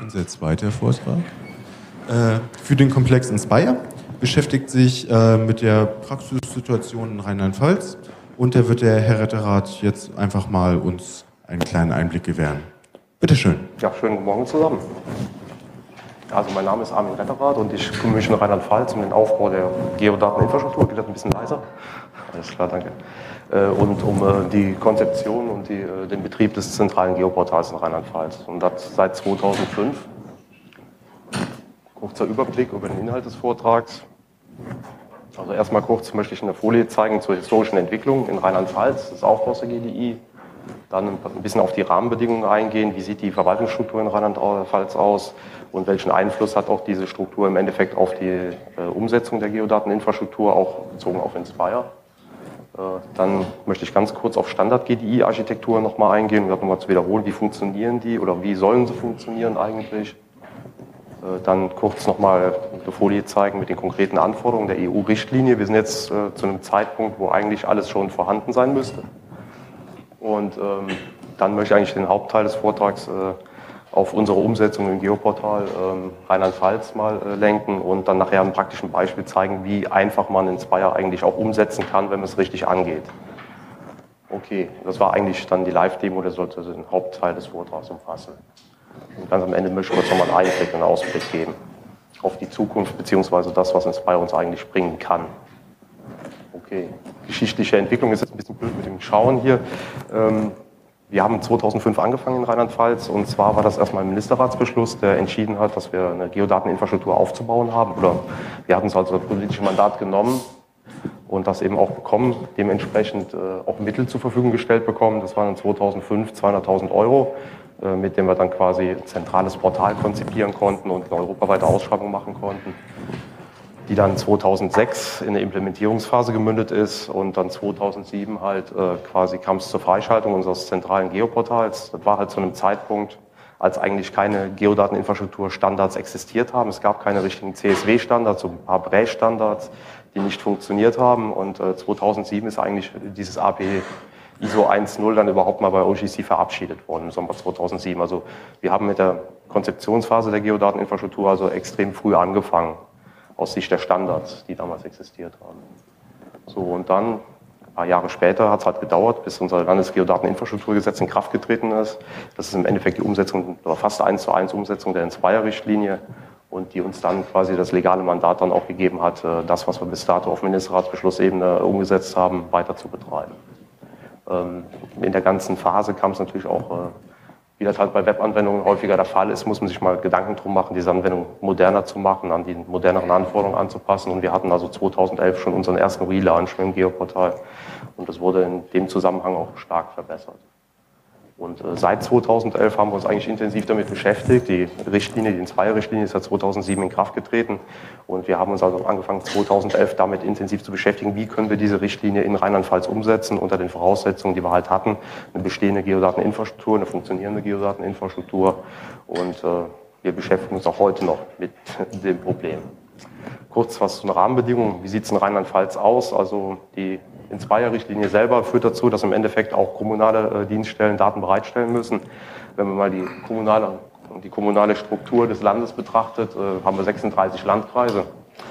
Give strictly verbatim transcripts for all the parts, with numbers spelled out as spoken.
Unser zweiter Vortrag äh, für den Komplex Inspire beschäftigt sich äh, mit der Praxissituation in Rheinland-Pfalz und da wird der Herr Retterath jetzt einfach mal uns einen kleinen Einblick gewähren. Bitte schön. Ja, schönen guten Morgen zusammen. Also mein Name ist Armin Retterath und ich kümmere mich in Rheinland-Pfalz um den Aufbau der Geodateninfrastruktur. Geht das ein bisschen leiser? Alles klar, danke. Und um die Konzeption und die, den Betrieb des zentralen Geoportals in Rheinland-Pfalz. Und das seit zweitausendfünf. Kurzer Überblick über den Inhalt des Vortrags. Also erstmal kurz möchte ich eine Folie zeigen zur historischen Entwicklung in Rheinland-Pfalz, des Aufbaus der G D I. Dann ein bisschen auf die Rahmenbedingungen eingehen. Wie sieht die Verwaltungsstruktur in Rheinland-Pfalz aus und welchen Einfluss hat auch diese Struktur im Endeffekt auf die äh, Umsetzung der Geodateninfrastruktur, auch bezogen auf Inspire. Äh, dann möchte ich ganz kurz auf Standard-G D I-Architektur nochmal eingehen, um das nochmal zu wiederholen. Wie funktionieren die oder wie sollen sie funktionieren eigentlich? Äh, dann kurz nochmal eine Folie zeigen mit den konkreten Anforderungen der E U-Richtlinie. Wir sind jetzt äh, zu einem Zeitpunkt, wo eigentlich alles schon vorhanden sein müsste. Und ähm, dann möchte ich eigentlich den Hauptteil des Vortrags äh, auf unsere Umsetzung im Geoportal ähm, Rheinland-Pfalz mal äh, lenken und dann nachher ein praktischen Beispiel zeigen, wie einfach man Inspire eigentlich auch umsetzen kann, wenn man es richtig angeht. Okay, das war eigentlich dann die Live-Demo, der sollte den Hauptteil des Vortrags umfassen. Und ganz am Ende möchte ich kurz nochmal einen Einblick und einen Ausblick geben auf die Zukunft bzw. das, was Inspire uns eigentlich bringen kann. Okay, geschichtliche Entwicklung ist jetzt ein bisschen blöd mit dem Schauen hier. Wir haben zweitausendfünf angefangen in Rheinland-Pfalz und zwar war das erstmal ein Ministerratsbeschluss, der entschieden hat, dass wir eine Geodateninfrastruktur aufzubauen haben. Oder wir hatten es also das politische Mandat genommen und das eben auch bekommen, dementsprechend auch Mittel zur Verfügung gestellt bekommen. Das waren in zweitausendfünf zweihunderttausend Euro, mit denen wir dann quasi ein zentrales Portal konzipieren konnten und eine europaweite Ausschreibung machen konnten, die dann zweitausendsechs in eine Implementierungsphase gemündet ist und dann zweitausendsieben halt äh, quasi kam es zur Freischaltung unseres zentralen Geoportals. Das war halt zu einem Zeitpunkt, als eigentlich keine Geodateninfrastrukturstandards existiert haben. Es gab keine richtigen C S W-Standards, so ein paar B R E standards die nicht funktioniert haben und äh, zweitausendsieben ist eigentlich dieses A P I S O eins Punkt null dann überhaupt mal bei O G C verabschiedet worden im Sommer zweitausendsieben. Also wir haben mit der Konzeptionsphase der Geodateninfrastruktur also extrem früh angefangen, aus Sicht der Standards, die damals existiert haben. So, und dann, ein paar Jahre später, hat es halt gedauert, bis unser Landesgeodateninfrastrukturgesetz in Kraft getreten ist. Das ist im Endeffekt die Umsetzung, oder fast eins zu eins Umsetzung der Inspire-Richtlinie und die uns dann quasi das legale Mandat dann auch gegeben hat, das, was wir bis dato auf Ministerratsbeschlussebene umgesetzt haben, weiter zu betreiben. In der ganzen Phase kam es natürlich auch, wie das halt bei Webanwendungen häufiger der Fall ist, muss man sich mal Gedanken drum machen, diese Anwendung moderner zu machen, an die moderneren Anforderungen anzupassen. Und wir hatten also zweitausendelf schon unseren ersten Relaunch mit dem Geoportal und das wurde in dem Zusammenhang auch stark verbessert. Und äh, seit zweitausendelf haben wir uns eigentlich intensiv damit beschäftigt. Die Richtlinie, die Inspire-Richtlinie ist ja zweitausendsieben in Kraft getreten und wir haben uns also angefangen zweitausendelf damit intensiv zu beschäftigen, wie können wir diese Richtlinie in Rheinland-Pfalz umsetzen unter den Voraussetzungen, die wir halt hatten, eine bestehende Geodateninfrastruktur, eine funktionierende Geodateninfrastruktur und äh, wir beschäftigen uns auch heute noch mit dem Problem. Kurz was zu den Rahmenbedingungen. Wie sieht es in Rheinland-Pfalz aus? Also die Inspire-Richtlinie selber führt dazu, dass im Endeffekt auch kommunale äh, Dienststellen Daten bereitstellen müssen. Wenn man mal die kommunale, die kommunale Struktur des Landes betrachtet, äh, haben wir sechsunddreißig Landkreise.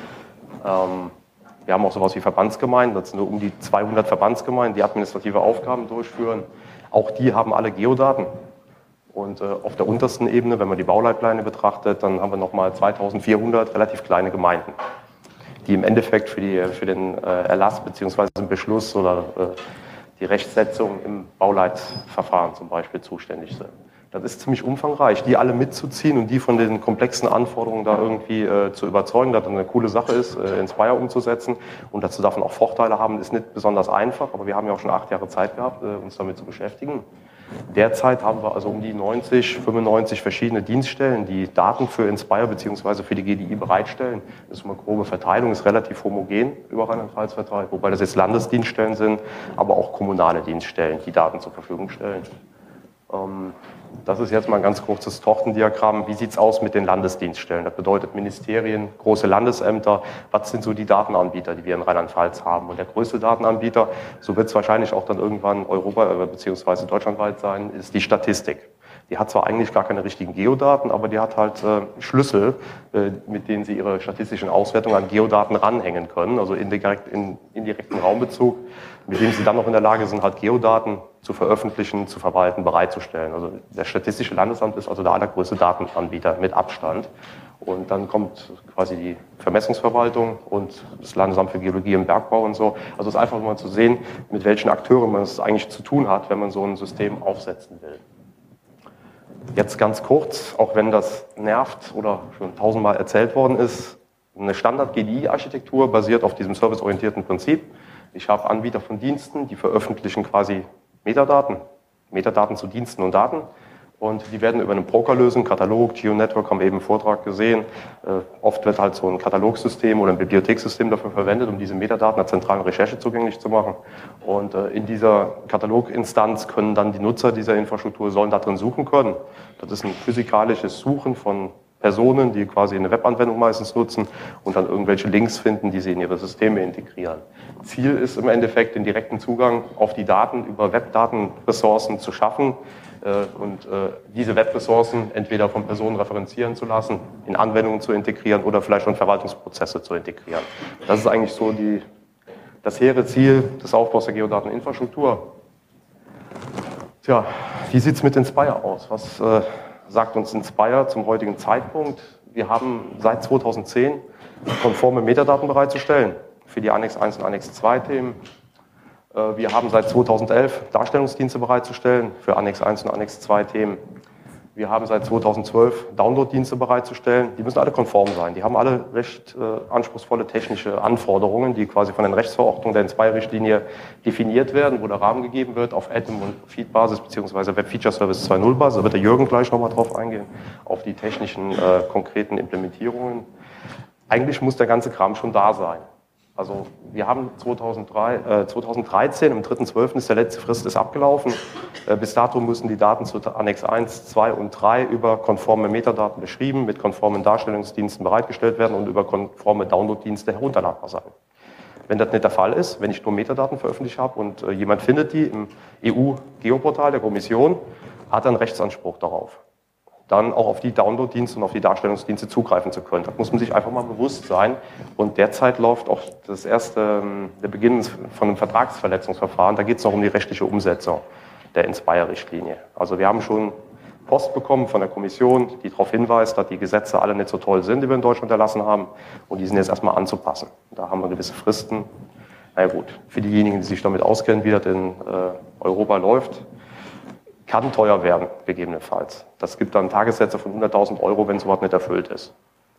Ähm, wir haben auch sowas wie Verbandsgemeinden, das sind nur um die zweihundert Verbandsgemeinden, die administrative Aufgaben durchführen. Auch die haben alle Geodaten. Und äh, auf der untersten Ebene, wenn man die Bauleitpläne betrachtet, dann haben wir nochmal zweitausendvierhundert relativ kleine Gemeinden, die im Endeffekt für, die, für den äh, Erlass bzw. den Beschluss oder äh, die Rechtsetzung im Bauleitverfahren zum Beispiel zuständig sind. Das ist ziemlich umfangreich, die alle mitzuziehen und die von den komplexen Anforderungen da irgendwie äh, zu überzeugen, dass das eine coole Sache ist, äh, Inspire umzusetzen und dazu davon auch Vorteile haben, ist nicht besonders einfach, aber wir haben ja auch schon acht Jahre Zeit gehabt, äh, uns damit zu beschäftigen. Derzeit haben wir also um die neunzig, fünfundneunzig verschiedene Dienststellen, die Daten für Inspire bzw. für die G D I bereitstellen. Das ist eine grobe Verteilung, ist relativ homogen über Rheinland-Pfalz verteilt, wobei das jetzt Landesdienststellen sind, aber auch kommunale Dienststellen, die Daten zur Verfügung stellen. Ähm, Das ist jetzt mal ein ganz kurzes Tortendiagramm. Wie sieht es aus mit den Landesdienststellen? Das bedeutet Ministerien, große Landesämter. Was sind so die Datenanbieter, die wir in Rheinland-Pfalz haben? Und der größte Datenanbieter, so wird es wahrscheinlich auch dann irgendwann Europa- bzw. deutschlandweit sein, ist die Statistik. Die hat zwar eigentlich gar keine richtigen Geodaten, aber die hat halt äh, Schlüssel, äh, mit denen sie ihre statistischen Auswertungen an Geodaten ranhängen können, also indirekt, in indirekten Raumbezug, mit dem sie dann noch in der Lage sind, halt Geodaten zu veröffentlichen, zu verwalten, bereitzustellen. Also der Statistische Landesamt ist also der allergrößte Datenanbieter mit Abstand. Und dann kommt quasi die Vermessungsverwaltung und das Landesamt für Geologie und Bergbau und so. Also es ist einfach mal zu sehen, mit welchen Akteuren man es eigentlich zu tun hat, wenn man so ein System aufsetzen will. Jetzt ganz kurz, auch wenn das nervt oder schon tausendmal erzählt worden ist, eine Standard-G D I-Architektur basiert auf diesem serviceorientierten Prinzip. Ich habe Anbieter von Diensten, die veröffentlichen quasi Metadaten, Metadaten zu Diensten und Daten. Und die werden über eine Broker-Lösung, Katalog, GeoNetwork, haben wir eben im Vortrag gesehen. Äh, oft wird halt so ein Katalogsystem oder ein Bibliothekssystem dafür verwendet, um diese Metadaten der zentralen Recherche zugänglich zu machen. Und äh, in dieser Kataloginstanz können dann die Nutzer dieser Infrastruktur, sollen da drin suchen können. Das ist ein physikalisches Suchen von Personen, die quasi eine Webanwendung meistens nutzen und dann irgendwelche Links finden, die sie in ihre Systeme integrieren. Ziel ist im Endeffekt, den direkten Zugang auf die Daten über Webdatenressourcen zu schaffen, und äh, diese Webressourcen entweder von Personen referenzieren zu lassen, in Anwendungen zu integrieren oder vielleicht schon Verwaltungsprozesse zu integrieren. Das ist eigentlich so die, das hehre Ziel des Aufbaus der Geodateninfrastruktur. Tja, wie sieht es mit Inspire aus? Was äh, sagt uns Inspire zum heutigen Zeitpunkt? Wir haben seit zweitausendzehn konforme Metadaten bereitzustellen für die Annex eins und Annex zwei Themen. Wir haben seit zweitausendelf Darstellungsdienste bereitzustellen für Annex eins und Annex zwei Themen. Wir haben seit zweitausendzwölf Downloaddienste bereitzustellen. Die müssen alle konform sein. Die haben alle recht äh, anspruchsvolle technische Anforderungen, die quasi von den Rechtsverordnungen der Inspire-Richtlinie definiert werden, wo der Rahmen gegeben wird auf Atom- und Feed-Basis bzw. Web-Feature-Service zwei Punkt null-Basis. Da wird der Jürgen gleich nochmal drauf eingehen, auf die technischen, äh, konkreten Implementierungen. Eigentlich muss der ganze Kram schon da sein. Also wir haben zweitausenddrei, äh, zweitausenddreizehn, am dritten zwölften ist der letzte Frist ist abgelaufen. Äh, bis dato müssen die Daten zu Annex eins, zwei und drei über konforme Metadaten beschrieben, mit konformen Darstellungsdiensten bereitgestellt werden und über konforme Downloaddienste herunterladbar sein. Wenn das nicht der Fall ist, wenn ich nur Metadaten veröffentlicht habe und äh, jemand findet die im E U-Geoportal der Kommission, hat er einen Rechtsanspruch darauf, dann auch auf die Download-Dienste und auf die Darstellungsdienste zugreifen zu können. Das muss man sich einfach mal bewusst sein. Und derzeit läuft auch das erste, der Beginn von einem Vertragsverletzungsverfahren. Da geht es noch um die rechtliche Umsetzung der Inspire-Richtlinie. Also wir haben schon Post bekommen von der Kommission, die darauf hinweist, dass die Gesetze alle nicht so toll sind, die wir in Deutschland erlassen haben. Und die sind jetzt erstmal anzupassen. Da haben wir gewisse Fristen. Na ja, gut, für diejenigen, die sich damit auskennen, wie das in äh, Europa läuft, kann teuer werden, gegebenenfalls. Das gibt dann Tagessätze von hunderttausend Euro, wenn sowas nicht erfüllt ist.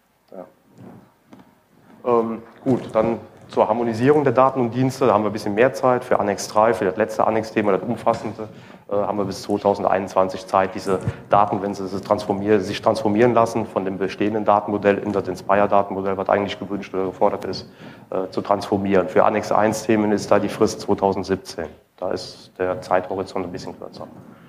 Ja. Ähm, gut, dann zur Harmonisierung der Daten und Dienste, da haben wir ein bisschen mehr Zeit. Für Annex drei, für das letzte Annex-Thema, das umfassende, äh, haben wir bis zweitausendeinundzwanzig Zeit, diese Daten, wenn sie transformieren, sich transformieren lassen, von dem bestehenden Datenmodell in das Inspire-Datenmodell, was eigentlich gewünscht oder gefordert ist, äh, zu transformieren. Für Annex eins Themen ist da die Frist zweitausendsiebzehn. Da ist der Zeithorizont ein bisschen kürzer.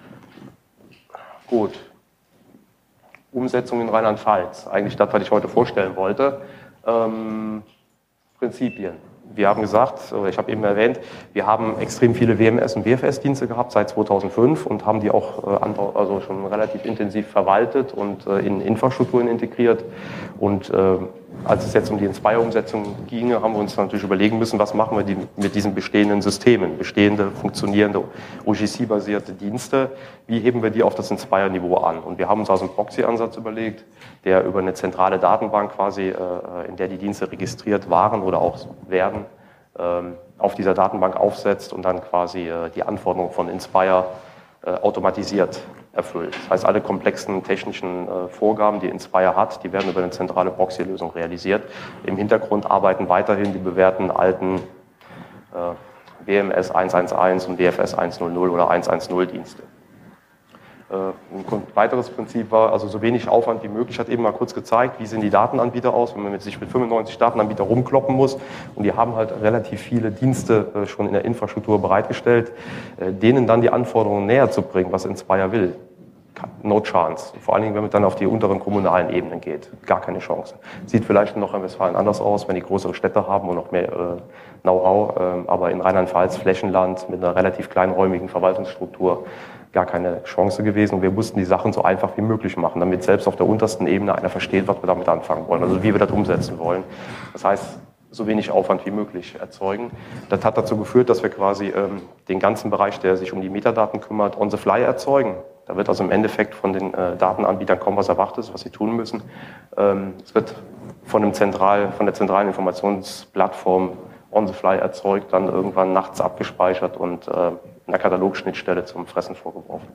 Gut. Umsetzung in Rheinland-Pfalz. Eigentlich das, was ich heute vorstellen wollte. Ähm, Prinzipien. Wir haben gesagt, oder ich habe eben erwähnt, wir haben extrem viele W M S- und W F S-Dienste gehabt seit zweitausendfünf und haben die auch äh, also schon relativ intensiv verwaltet und äh, in Infrastrukturen integriert. Und äh, als es jetzt um die Inspire-Umsetzung ginge, haben wir uns natürlich überlegen müssen, was machen wir die, mit diesen bestehenden Systemen, bestehende, funktionierende O G C-basierte Dienste, wie heben wir die auf das Inspire-Niveau an? Und wir haben uns also einen Proxy-Ansatz überlegt, der über eine zentrale Datenbank quasi, äh, in der die Dienste registriert waren oder auch werden, ähm, auf dieser Datenbank aufsetzt und dann quasi äh, die Anforderungen von Inspire äh, automatisiert erfüllt. Das heißt, alle komplexen technischen äh, Vorgaben, die Inspire hat, die werden über eine zentrale Proxy-Lösung realisiert. Im Hintergrund arbeiten weiterhin die bewährten alten äh, W M S hundertelf und W F S hundertzehn oder hundertzehn Dienste. Äh, ein weiteres Prinzip war, also so wenig Aufwand wie möglich, hat eben mal kurz gezeigt, wie sehen die Datenanbieter aus, wenn man mit sich mit fünfundneunzig Datenanbietern rumkloppen muss. Und die haben halt relativ viele Dienste äh, schon in der Infrastruktur bereitgestellt, äh, denen dann die Anforderungen näher zu bringen, was Inspire will. no chance. Vor allen Dingen, wenn man dann auf die unteren kommunalen Ebenen geht. Gar keine Chance. Sieht vielleicht in Nordrhein-Westfalen anders aus, wenn die größere Städte haben und noch mehr äh, Know-how. Äh, aber in Rheinland-Pfalz, Flächenland mit einer relativ kleinräumigen Verwaltungsstruktur gar keine Chance gewesen. Und wir mussten die Sachen so einfach wie möglich machen, damit selbst auf der untersten Ebene einer versteht, was wir damit anfangen wollen. Also wie wir das umsetzen wollen. Das heißt, so wenig Aufwand wie möglich erzeugen. Das hat dazu geführt, dass wir quasi ähm, den ganzen Bereich, der sich um die Metadaten kümmert, on the fly erzeugen. Da wird also im Endeffekt von den äh, Datenanbietern kommen, was erwartet ist, was sie tun müssen. Ähm, es wird von, einem Zentral, von der zentralen Informationsplattform on the fly erzeugt, dann irgendwann nachts abgespeichert und äh, in der Katalogschnittstelle zum Fressen vorgeworfen.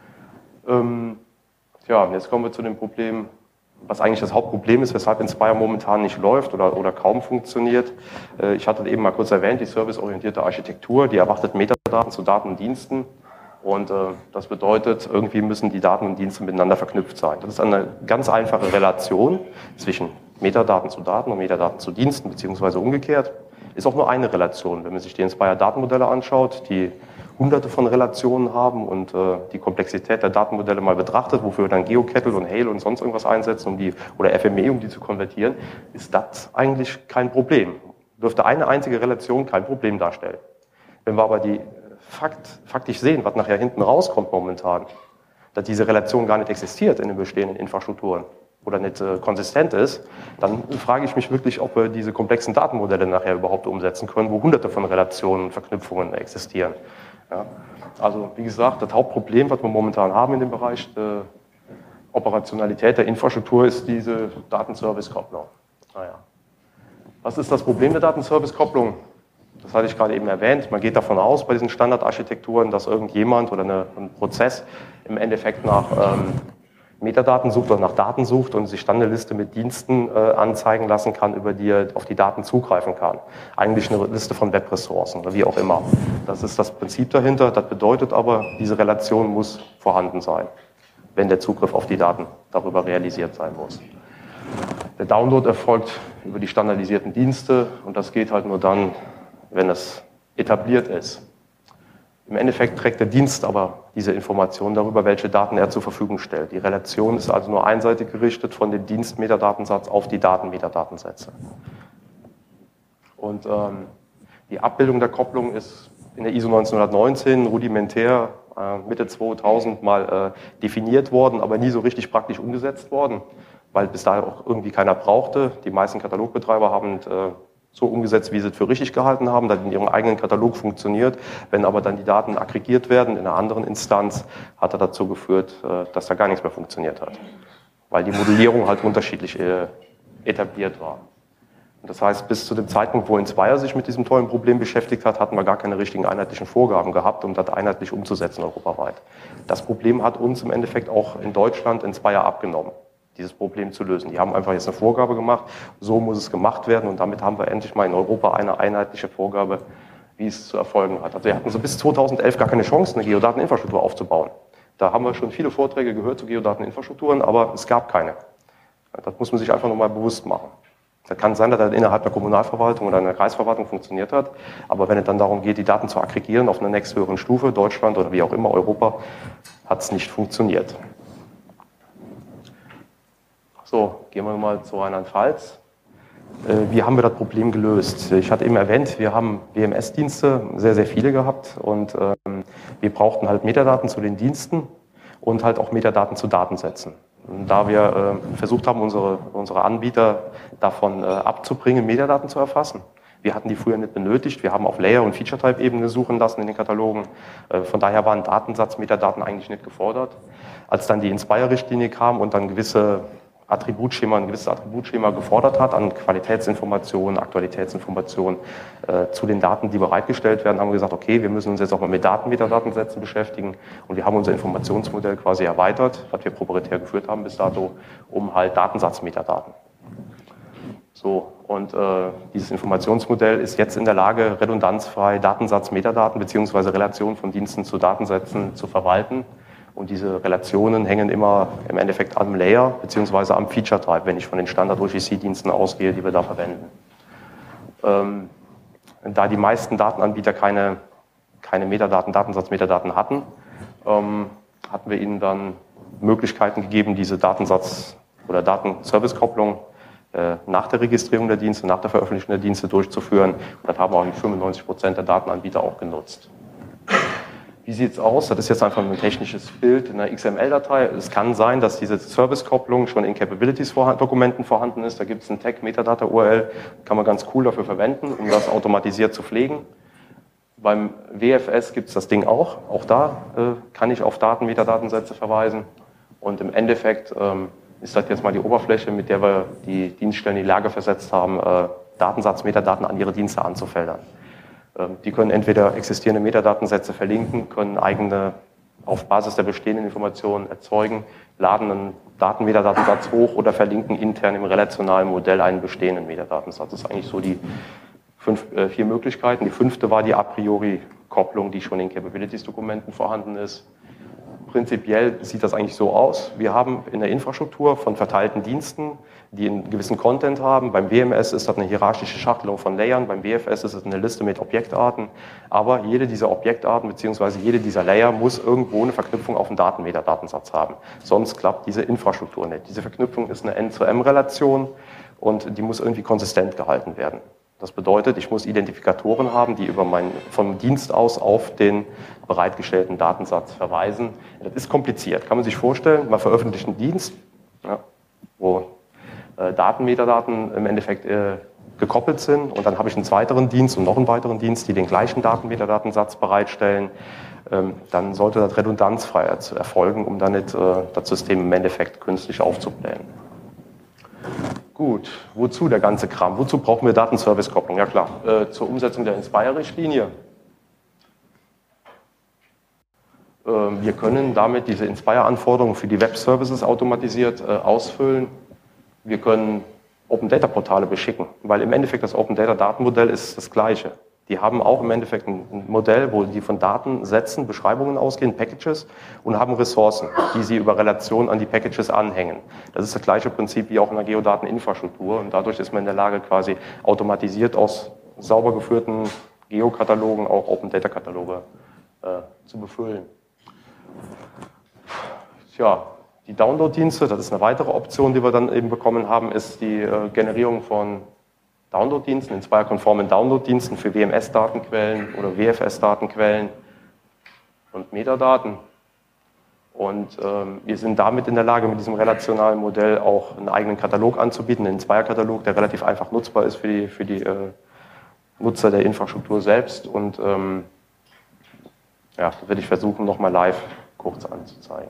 Ähm, tja, jetzt kommen wir zu dem Problem, was eigentlich das Hauptproblem ist, weshalb Inspire momentan nicht läuft oder, oder kaum funktioniert. Äh, ich hatte eben mal kurz erwähnt, die serviceorientierte Architektur, die erwartet Metadaten zu Daten und Diensten. Und äh, das bedeutet, irgendwie müssen die Daten und Dienste miteinander verknüpft sein. Das ist eine ganz einfache Relation zwischen Metadaten zu Daten und Metadaten zu Diensten, beziehungsweise umgekehrt. Ist auch nur eine Relation. Wenn man sich die Inspire-Datenmodelle anschaut, die hunderte von Relationen haben und äh, die Komplexität der Datenmodelle mal betrachtet, wofür wir dann GeoCettle und Hail und sonst irgendwas einsetzen, um die, oder F M E, um die zu konvertieren, ist das eigentlich kein Problem. Dürfte eine einzige Relation kein Problem darstellen. Wenn wir aber die Fakt, faktisch sehen, was nachher hinten rauskommt momentan, dass diese Relation gar nicht existiert in den bestehenden Infrastrukturen oder nicht äh, konsistent ist, dann frage ich mich wirklich, ob wir diese komplexen Datenmodelle nachher überhaupt umsetzen können, wo hunderte von Relationen und Verknüpfungen existieren. Ja. Also wie gesagt, das Hauptproblem, was wir momentan haben in dem Bereich der Operationalität der Infrastruktur, ist diese Datenservice-Kopplung. Naja. Was ist das Problem der Datenservice-Kopplung? Das hatte ich gerade eben erwähnt. Man geht davon aus, bei diesen Standardarchitekturen, dass irgendjemand oder eine, ein Prozess im Endeffekt nach ähm, Metadaten sucht oder nach Daten sucht und sich dann eine Liste mit Diensten äh, anzeigen lassen kann, über die er auf die Daten zugreifen kann. Eigentlich eine Liste von Webressourcen oder wie auch immer. Das ist das Prinzip dahinter. Das bedeutet aber, diese Relation muss vorhanden sein, wenn der Zugriff auf die Daten darüber realisiert sein muss. Der Download erfolgt über die standardisierten Dienste und das geht halt nur dann, wenn es etabliert ist. Im Endeffekt trägt der Dienst aber diese Information darüber, welche Daten er zur Verfügung stellt. Die Relation ist also nur einseitig gerichtet von dem Dienstmetadatensatz auf die Datenmetadatensätze. Und ähm, die Abbildung der Kopplung ist in der I S O neunzehnhundertneunzehn rudimentär äh, Mitte zweitausend mal äh, definiert worden, aber nie so richtig praktisch umgesetzt worden, weil bis dahin auch irgendwie keiner brauchte. Die meisten Katalogbetreiber haben äh, so umgesetzt, wie sie es für richtig gehalten haben, dass in ihrem eigenen Katalog funktioniert. Wenn aber dann die Daten aggregiert werden in einer anderen Instanz, hat er dazu geführt, dass da gar nichts mehr funktioniert hat. Weil die Modellierung halt unterschiedlich etabliert war. Und das heißt, bis zu dem Zeitpunkt, wo Inspire sich mit diesem tollen Problem beschäftigt hat, hatten wir gar keine richtigen einheitlichen Vorgaben gehabt, um das einheitlich umzusetzen europaweit. Das Problem hat uns im Endeffekt auch in Deutschland Inspire abgenommen, dieses Problem zu lösen. Die haben einfach jetzt eine Vorgabe gemacht, so muss es gemacht werden und damit haben wir endlich mal in Europa eine einheitliche Vorgabe, wie es zu erfolgen hat. Also wir hatten so bis zweitausendelf gar keine Chance, eine Geodateninfrastruktur aufzubauen. Da haben wir schon viele Vorträge gehört zu Geodateninfrastrukturen, aber es gab keine. Das muss man sich einfach nochmal bewusst machen. Das kann sein, dass das innerhalb der Kommunalverwaltung oder einer Kreisverwaltung funktioniert hat, aber wenn es dann darum geht, die Daten zu aggregieren auf einer nächsthöheren Stufe, Deutschland oder wie auch immer, Europa, hat es nicht funktioniert. So, gehen wir mal zu Rheinland-Pfalz. Wie haben wir das Problem gelöst? Ich hatte eben erwähnt, wir haben W M S-Dienste, sehr, sehr viele gehabt und ähm, wir brauchten halt Metadaten zu den Diensten und halt auch Metadaten zu Datensätzen. Und da wir äh, versucht haben, unsere, unsere Anbieter davon äh, abzubringen, Metadaten zu erfassen. Wir hatten die früher nicht benötigt, wir haben auf Layer- und Feature-Type-Ebene suchen lassen in den Katalogen. Äh, von daher waren Datensatz, Metadaten eigentlich nicht gefordert. Als dann die Inspire-Richtlinie kam und dann gewisse Attributschema, ein gewisses Attributschema gefordert hat an Qualitätsinformationen, Aktualitätsinformationen äh, zu den Daten, die bereitgestellt werden, haben wir gesagt, okay, wir müssen uns jetzt auch mal mit Datenmetadatensätzen beschäftigen und wir haben unser Informationsmodell quasi erweitert, was wir proprietär geführt haben bis dato, um halt Datensatzmetadaten. So, und äh, dieses Informationsmodell ist jetzt in der Lage, redundanzfrei Datensatzmetadaten bzw. Relationen von Diensten zu Datensätzen zu verwalten. Und diese Relationen hängen immer im Endeffekt am Layer bzw. am Feature-Type, wenn ich von den Standard-O G C-Diensten ausgehe, die wir da verwenden. Ähm, da die meisten Datenanbieter keine, keine Metadaten, Datensatzmetadaten hatten, ähm, hatten wir ihnen dann Möglichkeiten gegeben, diese Datensatz- oder Datenservice-Kopplung äh, nach der Registrierung der Dienste, nach der Veröffentlichung der Dienste durchzuführen. Und das haben auch fünfundneunzig Prozent der Datenanbieter auch genutzt. Wie sieht es aus? Das ist jetzt einfach ein technisches Bild in einer X M L-Datei. Es kann sein, dass diese Service-Kopplung schon in Capabilities-Dokumenten vorhanden ist. Da gibt es einen Tag Metadata-U R L, kann man ganz cool dafür verwenden, um das automatisiert zu pflegen. Beim W F S gibt es das Ding auch. Auch da äh, kann ich auf Daten-Metadatensätze verweisen. Und im Endeffekt ähm, ist das jetzt mal die Oberfläche, mit der wir die Dienststellen in die Lage versetzt haben, äh, Datensatz-Metadaten an ihre Dienste anzufeldern. Die können entweder existierende Metadatensätze verlinken, können eigene auf Basis der bestehenden Informationen erzeugen, laden einen Datenmetadatensatz hoch oder verlinken intern im relationalen Modell einen bestehenden Metadatensatz. Das ist eigentlich so die fünf, äh, vier Möglichkeiten. Die fünfte war die a priori Kopplung, die schon in Capabilities-Dokumenten vorhanden ist. Prinzipiell sieht das eigentlich so aus. Wir haben in der Infrastruktur von verteilten Diensten, die einen gewissen Content haben. Beim W M S ist das eine hierarchische Schachtelung von Layern, beim W F S ist es eine Liste mit Objektarten. Aber jede dieser Objektarten bzw. jede dieser Layer muss irgendwo eine Verknüpfung auf einen Datenmetadatensatz haben. Sonst klappt diese Infrastruktur nicht. Diese Verknüpfung ist eine N zu M Relation und die muss irgendwie konsistent gehalten werden. Das bedeutet, ich muss Identifikatoren haben, die über mein, vom Dienst aus auf den bereitgestellten Datensatz verweisen. Das ist kompliziert, kann man sich vorstellen. Man veröffentlicht einen Dienst, ja, wo äh, Datenmetadaten im Endeffekt äh, gekoppelt sind. Und dann habe ich einen zweiten Dienst und noch einen weiteren Dienst, die den gleichen Datenmetadatensatz bereitstellen. Ähm, dann sollte das redundanzfrei erfolgen, um dann nicht äh, das System im Endeffekt künstlich aufzublähen. Gut, wozu der ganze Kram? Wozu brauchen wir Datenservice-Kopplung? Ja klar, äh, zur Umsetzung der Inspire-Richtlinie. Äh, wir können damit diese Inspire-Anforderungen für die Web-Services automatisiert äh, ausfüllen. Wir können Open-Data-Portale beschicken, weil im Endeffekt das Open-Data-Datenmodell ist das gleiche. Die haben auch im Endeffekt ein Modell, wo die von Datensätzen, Beschreibungen ausgehen, Packages, und haben Ressourcen, die sie über Relationen an die Packages anhängen. Das ist das gleiche Prinzip wie auch in der Geodateninfrastruktur. Und dadurch ist man in der Lage, quasi automatisiert aus sauber geführten Geokatalogen auch Open-Data-Kataloge äh, zu befüllen. Tja, die Download-Dienste, das ist eine weitere Option, die wir dann eben bekommen haben, ist die äh, Generierung von Download-Diensten, Inspire-konformen Download-Diensten für W M S-Datenquellen oder W F S-Datenquellen und Metadaten. Und ähm, wir sind damit in der Lage, mit diesem relationalen Modell auch einen eigenen Katalog anzubieten, einen Inspire-Katalog, der relativ einfach nutzbar ist für die, für die äh, Nutzer der Infrastruktur selbst. Und ähm, ja, das werde ich versuchen, nochmal live kurz anzuzeigen.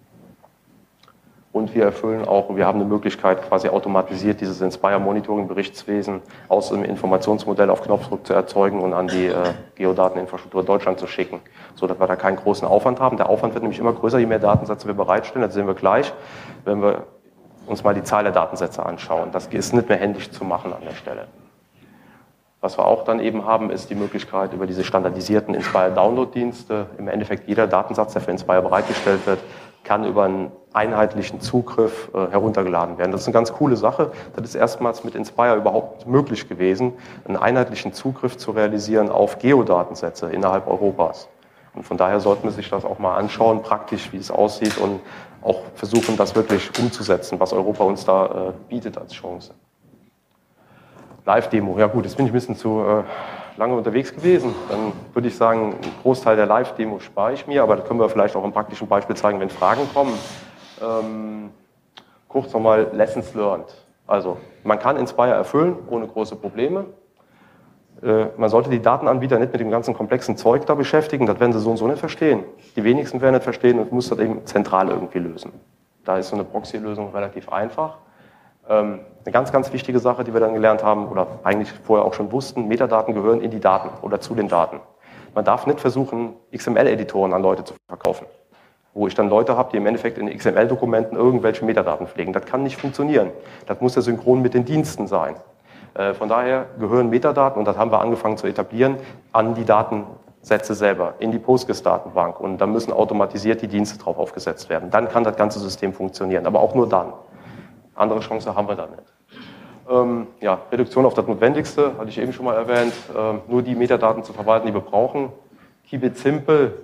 Und wir erfüllen auch, wir haben eine Möglichkeit, quasi automatisiert dieses Inspire-Monitoring-Berichtswesen aus dem Informationsmodell auf Knopfdruck zu erzeugen und an die äh, Geodateninfrastruktur Deutschland zu schicken, sodass wir da keinen großen Aufwand haben. Der Aufwand wird nämlich immer größer, je mehr Datensätze wir bereitstellen. Das sehen wir gleich, wenn wir uns mal die Zahl der Datensätze anschauen. Das ist nicht mehr händisch zu machen an der Stelle. Was wir auch dann eben haben, ist die Möglichkeit, über diese standardisierten Inspire-Download-Dienste, im Endeffekt jeder Datensatz, der für Inspire bereitgestellt wird, kann über einen einheitlichen Zugriff äh, heruntergeladen werden. Das ist eine ganz coole Sache. Das ist erstmals mit Inspire überhaupt möglich gewesen, einen einheitlichen Zugriff zu realisieren auf Geodatensätze innerhalb Europas. Und von daher sollten wir sich das auch mal anschauen, praktisch, wie es aussieht, und auch versuchen, das wirklich umzusetzen, was Europa uns da äh, bietet als Chance. Live-Demo, ja gut, jetzt bin ich ein bisschen zu äh, lange unterwegs gewesen. Dann würde ich sagen, einen Großteil der Live-Demo spare ich mir, aber das können wir vielleicht auch im praktischen Beispiel zeigen, wenn Fragen kommen. Ähm, kurz nochmal Lessons learned. Also, man kann Inspire erfüllen, ohne große Probleme. Äh, man sollte die Datenanbieter nicht mit dem ganzen komplexen Zeug da beschäftigen, das werden sie so und so nicht verstehen. Die wenigsten werden nicht verstehen und muss das eben zentral irgendwie lösen. Da ist so eine Proxy-Lösung relativ einfach. Ähm, eine ganz, ganz wichtige Sache, die wir dann gelernt haben, oder eigentlich vorher auch schon wussten, Metadaten gehören in die Daten oder zu den Daten. Man darf nicht versuchen, X M L-Editoren an Leute zu verkaufen, wo ich dann Leute habe, die im Endeffekt in X M L-Dokumenten irgendwelche Metadaten pflegen. Das kann nicht funktionieren. Das muss ja synchron mit den Diensten sein. Äh, von daher gehören Metadaten, und das haben wir angefangen zu etablieren, an die Datensätze selber, in die Postgres-Datenbank. Und da müssen automatisiert die Dienste drauf aufgesetzt werden. Dann kann das ganze System funktionieren, aber auch nur dann. Andere Chance haben wir da nicht. Ähm, ja, Reduktion auf das Notwendigste, hatte ich eben schon mal erwähnt. Ähm, nur die Metadaten zu verwalten, die wir brauchen. Keep it simple.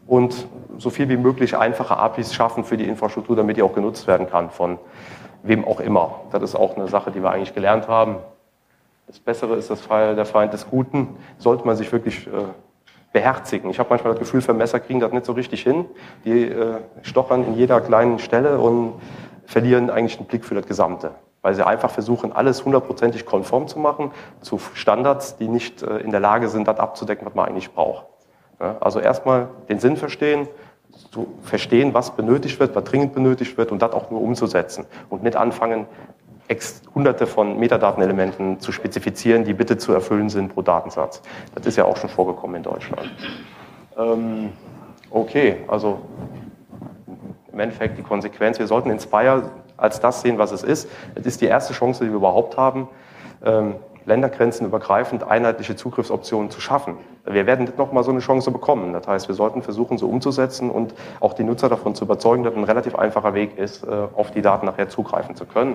und so viel wie möglich einfache A P Is schaffen für die Infrastruktur, damit die auch genutzt werden kann von wem auch immer. Das ist auch eine Sache, die wir eigentlich gelernt haben. Das Bessere ist das der Feind des Guten. Sollte man sich wirklich äh, beherzigen. Ich habe manchmal das Gefühl, Vermesser kriegen das nicht so richtig hin. Die äh, stochern in jeder kleinen Stelle und verlieren eigentlich den Blick für das Gesamte. Weil sie einfach versuchen, alles hundertprozentig konform zu machen zu Standards, die nicht äh, in der Lage sind, das abzudecken, was man eigentlich braucht. Ja, also erstmal den Sinn verstehen, zu verstehen, was benötigt wird, was dringend benötigt wird und das auch nur umzusetzen. Und nicht anfangen, ex hunderte von Metadatenelementen zu spezifizieren, die bitte zu erfüllen sind pro Datensatz. Das ist ja auch schon vorgekommen in Deutschland. Ähm, okay, also im Endeffekt die Konsequenz. Wir sollten Inspire als das sehen, was es ist. Es ist die erste Chance, die wir überhaupt haben, ähm, ländergrenzenübergreifend einheitliche Zugriffsoptionen zu schaffen. Wir werden nicht nochmal so eine Chance bekommen. Das heißt, wir sollten versuchen, so umzusetzen und auch die Nutzer davon zu überzeugen, dass ein relativ einfacher Weg ist, auf die Daten nachher zugreifen zu können.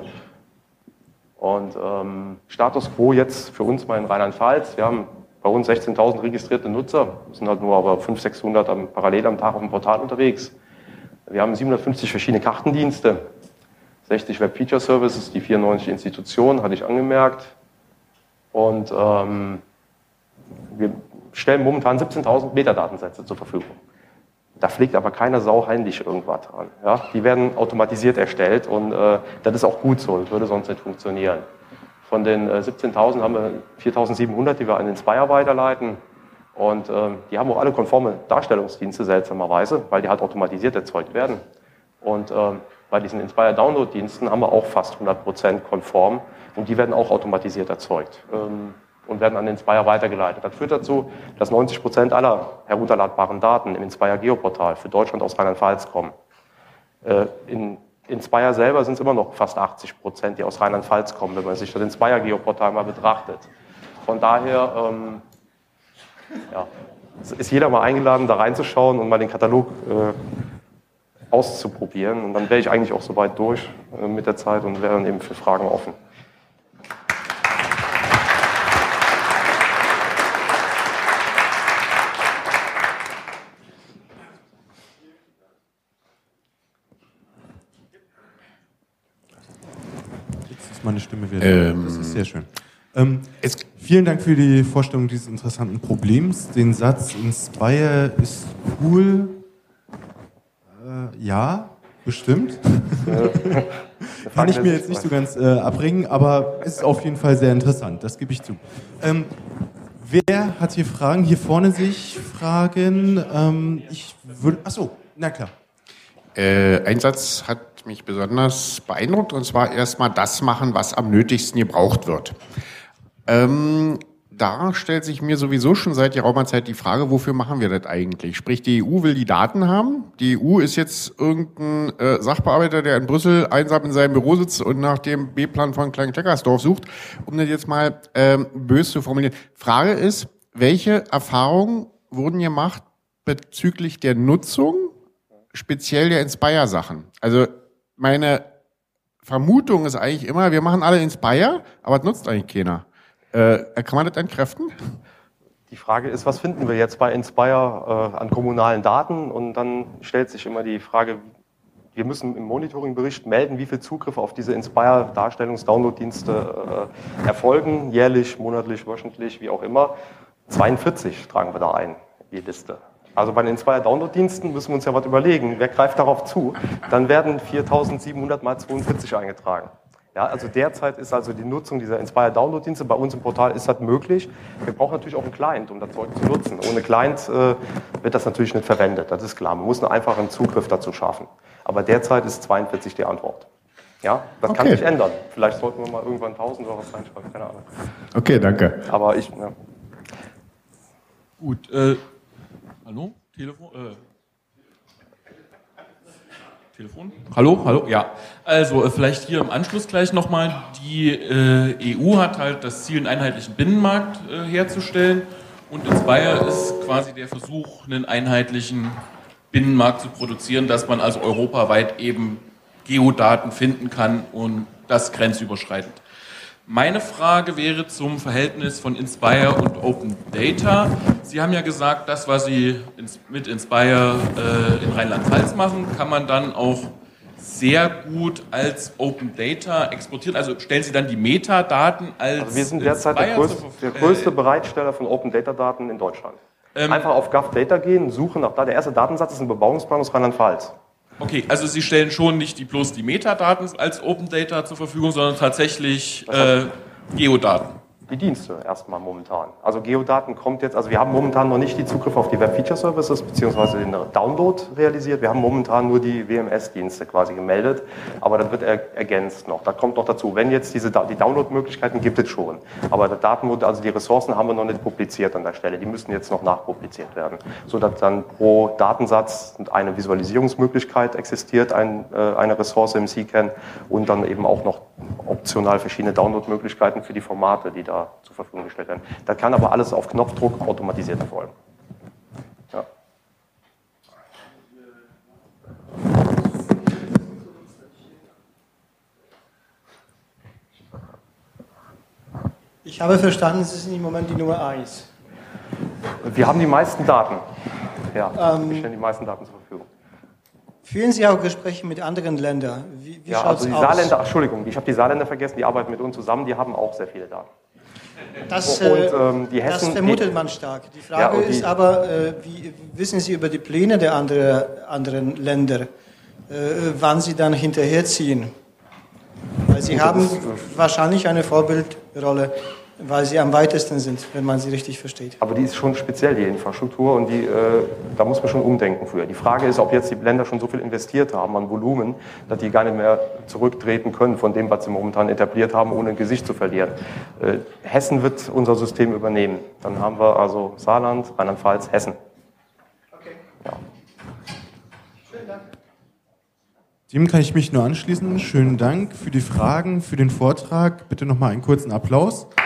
Und ähm, Status quo jetzt für uns mal in Rheinland-Pfalz. Wir haben bei uns sechzehntausend registrierte Nutzer, sind halt nur aber fünfhundert, sechshundert am, parallel am Tag auf dem Portal unterwegs. Wir haben siebenhundertfünfzig verschiedene Kartendienste, sechzig Web-Feature-Services, die vierundneunzig Institutionen, hatte ich angemerkt. Und ähm, wir stellen momentan siebzehntausend Metadatensätze zur Verfügung. Da pflegt aber keine Sau heimlich irgendwas dran. Ja? Die werden automatisiert erstellt und äh, das ist auch gut so, das würde sonst nicht funktionieren. Von den äh, siebzehntausend haben wir viertausendsiebenhundert, die wir an Inspire weiterleiten. Und äh, die haben auch alle konforme Darstellungsdienste, seltsamerweise, weil die halt automatisiert erzeugt werden. Und äh, bei diesen Inspire-Download-Diensten haben wir auch fast hundert Prozent konform und die werden auch automatisiert erzeugt ähm, und werden an Inspire weitergeleitet. Das führt dazu, dass neunzig Prozent aller herunterladbaren Daten im Inspire-Geoportal für Deutschland aus Rheinland-Pfalz kommen. Äh, in Inspire selber sind es immer noch fast achtzig Prozent, die aus Rheinland-Pfalz kommen, wenn man sich das Inspire-Geoportal mal betrachtet. Von daher ähm, ja, ist jeder mal eingeladen, da reinzuschauen und mal den Katalog äh, auszuprobieren. Und dann wäre ich eigentlich auch soweit durch äh, mit der Zeit und wäre dann eben für Fragen offen. Jetzt ist meine Stimme wieder. Ähm, das ist sehr schön. Ähm, vielen Dank für die Vorstellung dieses interessanten Problems. Den Satz Inspire ist cool. Äh, ja, bestimmt. Kann ich mir jetzt nicht so ganz äh, abbringen, aber es ist auf jeden Fall sehr interessant, das gebe ich zu. Ähm, wer hat hier Fragen? Hier vorne sehe ich Fragen. Ähm, ich würde. Achso, na klar. Äh, ein Satz hat mich besonders beeindruckt, und zwar erstmal das machen, was am nötigsten gebraucht wird. Ähm, da stellt sich mir sowieso schon seit geraumer Zeit die Frage, wofür machen wir das eigentlich? Sprich, die E U will die Daten haben. Die E U ist jetzt irgendein äh, Sachbearbeiter, der in Brüssel einsam in seinem Büro sitzt und nach dem B-Plan von Klein-Kleckersdorf sucht, um das jetzt mal ähm, böse zu formulieren. Frage ist, welche Erfahrungen wurden gemacht bezüglich der Nutzung, speziell der Inspire-Sachen? Also meine Vermutung ist eigentlich immer, wir machen alle Inspire, aber es nutzt eigentlich keiner. Äh, kann man das entkräften? Die Frage ist, was finden wir jetzt bei Inspire äh, an kommunalen Daten? Und dann stellt sich immer die Frage, wir müssen im Monitoringbericht melden, wie viel Zugriffe auf diese Inspire-Darstellungs-Download-Dienste äh, erfolgen, jährlich, monatlich, wöchentlich, wie auch immer. zweiundvierzig tragen wir da ein, die Liste. Also bei den Inspire-Download-Diensten müssen wir uns ja was überlegen, wer greift darauf zu? Dann werden viertausendsiebenhundert mal zweiundvierzig eingetragen. Ja, also derzeit ist also die Nutzung dieser Inspire-Download-Dienste bei uns im Portal ist das möglich. Wir brauchen natürlich auch einen Client, um das Zeug zu nutzen. Ohne Client äh, wird das natürlich nicht verwendet, das ist klar. Man muss einen einfachen Zugriff dazu schaffen. Aber derzeit ist zweiundvierzig die Antwort. Ja, das okay. Kann sich ändern. Vielleicht sollten wir mal irgendwann tausend oder was reinschreiben, keine Ahnung. Okay, danke. Aber ich... Ja. Gut, äh, hallo? Telefon? Äh. Telefon? Hallo, hallo, ja. Also äh, vielleicht hier im Anschluss gleich nochmal. Die äh, E U hat halt das Ziel, einen einheitlichen Binnenmarkt äh, herzustellen, und Inspire ist quasi der Versuch, einen einheitlichen Binnenmarkt zu produzieren, dass man also europaweit eben Geodaten finden kann und das grenzüberschreitend. Meine Frage wäre zum Verhältnis von Inspire und Open Data. Sie haben ja gesagt, das, was Sie mit Inspire äh, in Rheinland-Pfalz machen, kann man dann auch sehr gut als Open Data exportieren. Also stellen Sie dann die Metadaten als also wir sind derzeit der größte, der größte Bereitsteller von Open Data Daten in Deutschland. Ähm, Einfach auf GovData gehen, suchen nach da. Der erste Datensatz ist ein Bebauungsplan aus Rheinland-Pfalz. Okay, also Sie stellen schon nicht die, bloß die Metadaten als Open Data zur Verfügung, sondern tatsächlich äh, Geodaten. Die Dienste erstmal momentan. Also Geodaten kommt jetzt, also wir haben momentan noch nicht die Zugriff auf die Web Feature Services beziehungsweise den Download realisiert. Wir haben momentan nur die W M S-Dienste quasi gemeldet, aber das wird er, ergänzt noch. Da kommt noch dazu, wenn jetzt diese die Download-Möglichkeiten gibt es schon, aber die Daten, also die Ressourcen haben wir noch nicht publiziert an der Stelle. Die müssen jetzt noch nachpubliziert werden, sodass dann pro Datensatz eine Visualisierungsmöglichkeit existiert, ein, äh, eine Ressource im C CAN und dann eben auch noch optional verschiedene Download-Möglichkeiten für die Formate, die da zur Verfügung gestellt werden. Da kann aber alles auf Knopfdruck automatisiert erfolgen. Ja. Ich habe verstanden, Sie sind im Moment die Nummer eins. Wir haben die meisten Daten. Ja, ähm, wir stellen die meisten Daten zur Verfügung. Führen Sie auch Gespräche mit anderen Ländern? Wie, wie ja, also die aus? Saarländer, Entschuldigung, ich habe die Saarländer vergessen, die arbeiten mit uns zusammen, die haben auch sehr viele Daten. Das, und, ähm, die Hessen, das vermutet die, man stark. Die Frage ja, die, ist aber, äh, wie wissen Sie über die Pläne der andere, anderen Länder, äh, wann sie dann hinterherziehen? Weil Sie haben ist, wahrscheinlich eine Vorbildrolle, weil Sie am weitesten sind, wenn man sie richtig versteht. Aber die ist schon speziell, die Infrastruktur, und die, äh, da muss man schon umdenken für. Die Frage ist, ob jetzt die Länder schon so viel investiert haben an Volumen, dass die gar nicht mehr zurücktreten können von dem, was sie momentan etabliert haben, ohne ein Gesicht zu verlieren. Äh, Hessen wird unser System übernehmen. Dann haben wir also Saarland, Rheinland-Pfalz, Hessen. Okay. Ja. Schönen Dank. Dem kann ich mich nur anschließen. Schönen Dank für die Fragen, für den Vortrag. Bitte nochmal einen kurzen Applaus.